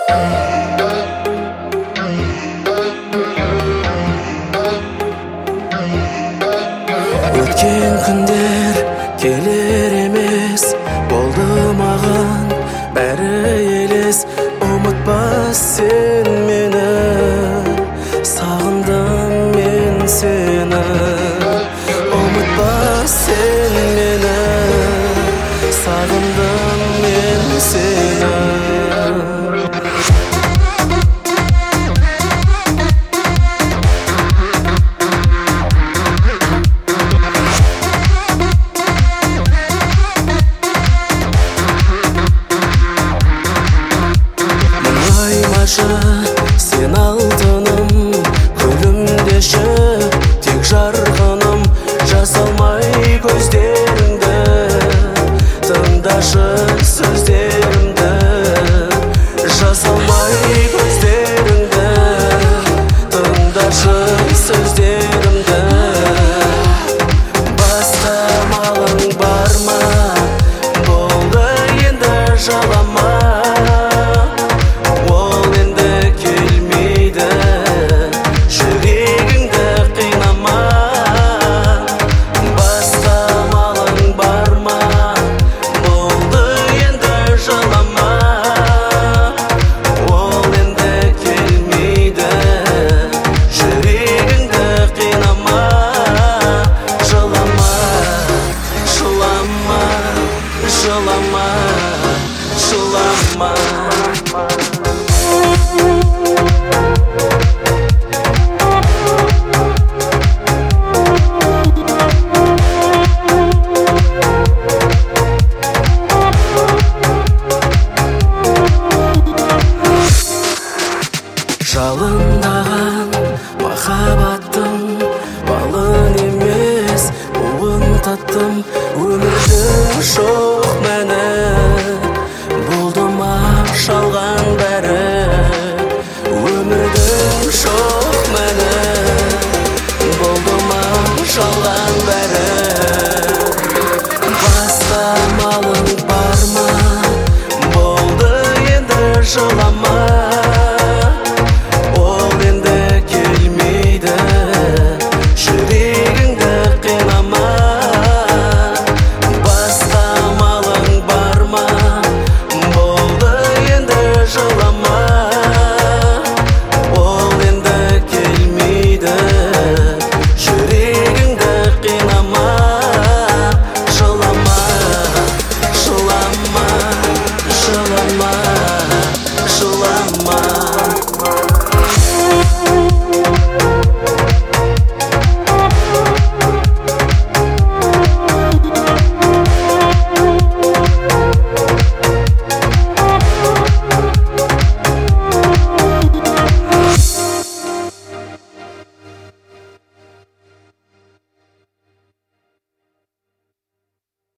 Өткен күндер келер емес, болды маған бәрі елес. Ұмытпа сен мені, сағындым мен сені. Ұмытпа сен мені, сағындым мен сені. Сен алтыным, күлімдеші, тек жарқыным. Жасалмай көздеріңді, тыңдашы сөздерімді. Жасалмай көздеріңді, тыңдашы сөздерімді. Бастамалың бар ма, болды енді жалама. Жалындаған махаббаттың балын емес, буын таттым. Өмірдің жоқ мәні, болды ма шалған бәрі. Өмірдің жоқ мәні, болды ма шалған бәрі. Бастамалың бар ма, болды енді жылама.